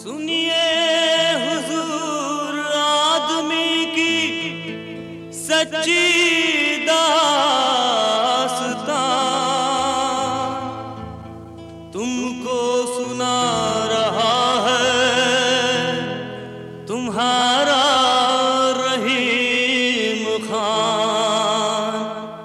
सुनिए हुजूर आदमी की सच्ची दास्तां तुमको सुना रहा है तुम्हारा रहीम खान।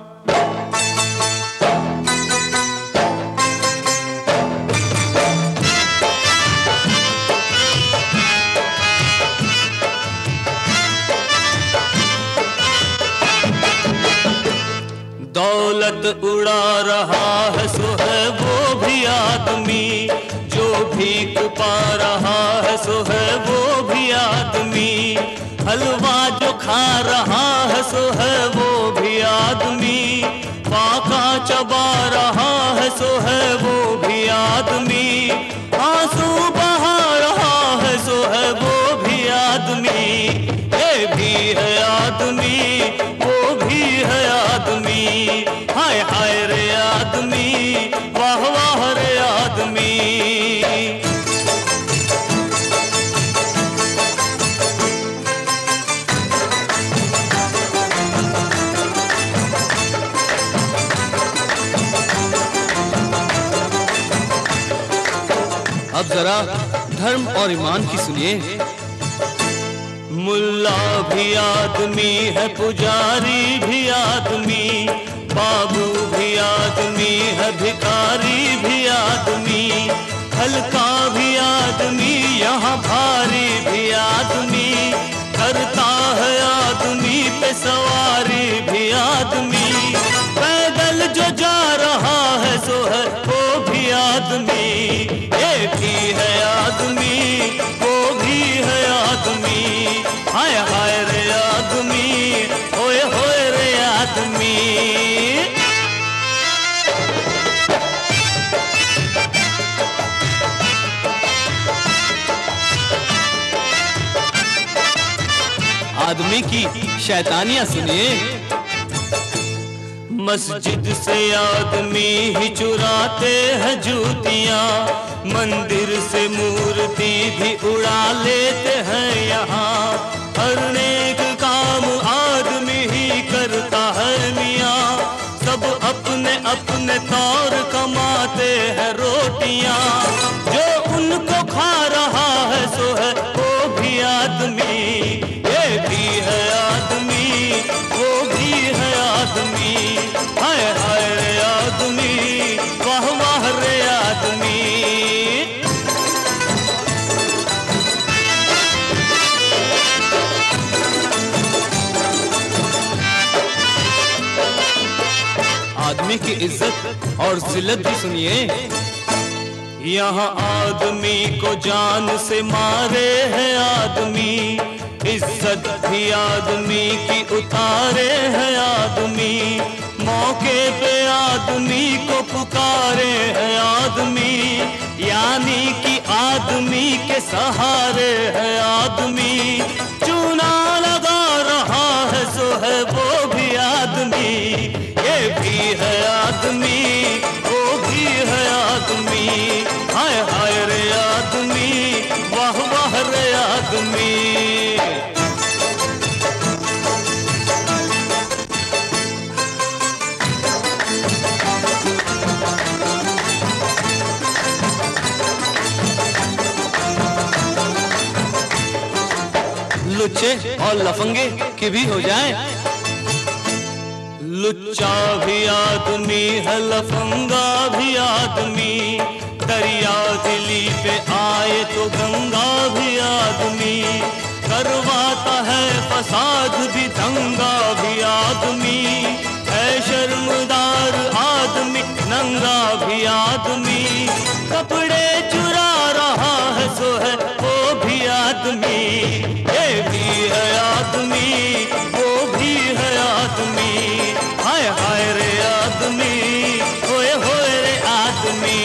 दौलत उड़ा रहा है सो है वो भी आदमी, जो भीख पा रहा है सो है वो भी आदमी, हलवा जो खा रहा है सो है वो भी आदमी, फाका चबा रहा है सो है वो भी आदमी, आंसू बहा रहा है सो है वो भी आदमी। ये भी है आदमी, वो भी है आदमी, हाय हाय रे आदमी, वाह वाह रे आदमी। अब जरा धर्म और ईमान की सुनिए। मुल्ला भी आदमी है, पुजारी भी आदमी, बाबू भी आदमी है, भिखारी भी आदमी, हल्का भी आदमी, यहाँ भारी भी आदमी, करता है आदमी पे सवारी भी आदमी, पैदल जो जा रहा है सो है वो भी आदमी। ये भी है आदमी, वो भी है आदमी, हाय हाय रे आदमी, होए होए रे आदमी। आदमी की शैतानियां सुनिए। मस्जिद से आदमी ही चुराते हैं जूतियाँ, मंदिर से मूर्ति भी उड़ा लेते हैं यहाँ, हर नेक काम आदमी ही करता है मियाँ, सब अपने अपने तौर कमाते हैं रोटियाँ, जो उनको खा रहा है सो है वो भी आदमी। ये भी है आदमी, वो भी है आदमी, हाय हाय रे आदमी, वाह वाह रे आदमी। आदमी की इज्जत और जिल्लत भी सुनिए। यहाँ आदमी को जान से मारे हैं आदमी, इज्जत भी आदमी की उतारे हैं आदमी, मौके पे आदमी को पुकारे हैं आदमी, यानी कि आदमी के सहारे है आदमी, चूना लगा रहा है सो है वो भी आदमी। ये भी है आदमी, वो भी है आदमी, हाय हाय रे आदमी, वाह वाह रे आदमी। लुच्चे और लफंगे की भी हो जाए। लुच्चा भी आदमी है, लफंगा भी आदमी, दरिया दिली पे आए तो गंगा भी आदमी, करवाता है फसाद भी दंगा भी आदमी, है शर्मदार आदमी नंगा भी आदमी, कपड़े चुरा रहा है सो है वो भी आदमी। ये भी है आदमी, वो भी है आदमी, हाय हाय रे आदमी, होए होए रे आदमी।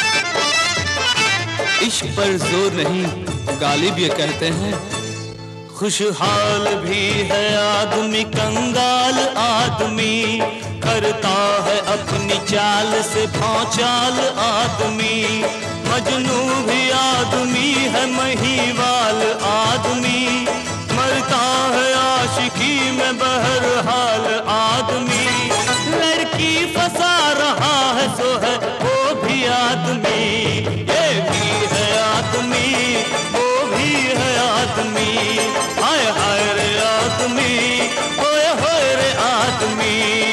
इश्क पर जोर नहीं, गालिब ये कहते हैं, खुशहाल भी है आदमी, कंगाल आदमी, करता है अपनी चाल से भौचाल आदमी। मजनू भी आदमी है, महीवाल आदमी, मरता है आशिकी में बहरहाल आदमी। लड़की फंसा रहा है सो है वो भी आदमी, ये भी है आदमी, वो भी है आदमी। हाय हाय रे आदमी, होए होए रे आदमी।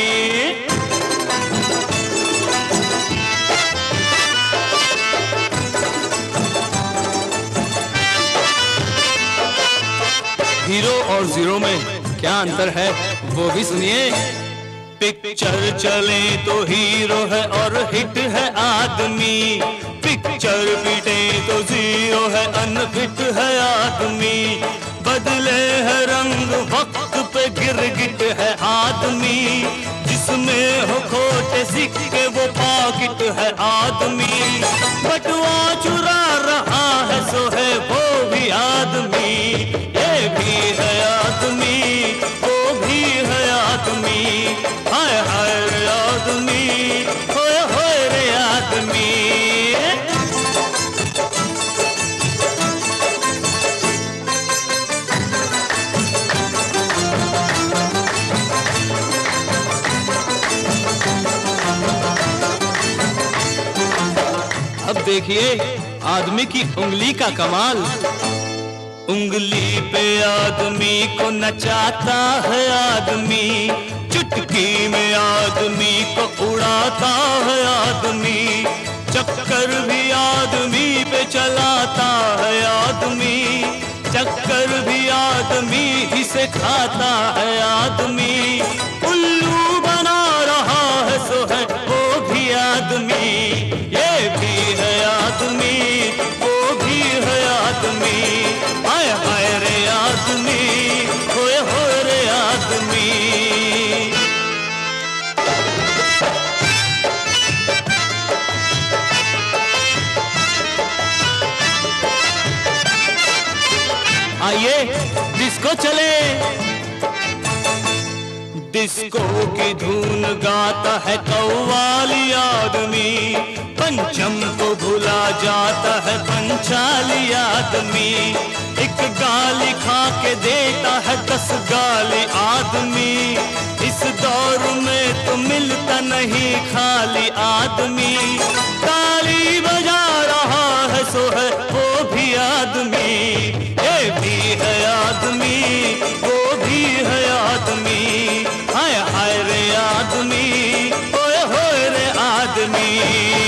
हीरो और जीरो में क्या अंतर है वो भी सुनिए। पिक्चर चले तो हीरो है और हिट है आदमी, पिक्चर पिटे तो जीरो है, अनफिट है आदमी। बदले है रंग वक्त पे गिरगिट है आदमी, जिसमें हो खोटे सिक्के वो पॉकेट है आदमी। बटुआ चुरा रहा है सो है वो भी आदमी, ये भी है आदमी, वो भी है आदमी। हाय हाय रे आदमी, होए होए रे आदमी। अब देखिए आदमी की उंगली का कमाल। उंगली पे आदमी को नचाता है आदमी, चुटकी में आदमी को उड़ाता है आदमी। चक्कर भी आदमी पे चलाता है आदमी, चक्कर भी आदमी ही से खाता है आदमी। उल्लू बना रहा है सो है वो भी आदमी, ये भी है आदमी, वो भी है आदमी। हाय हाय रे आदमी, होए होए रे आदमी। आइए डिस्को चले। डिस्को की धुन गाता है कव्वाली आदमी, पंचम को भुला जाता है पंचाली आदमी। एक गाली खा के देता है 10 गाली आदमी, इस दौर में तो मिलता नहीं खाली आदमी। ताली बजा रहा है सो है वो भी आदमी, ये भी है आदमी, वो भी है आदमी। हाय हाय रे आदमी, होए होए रे आदमी।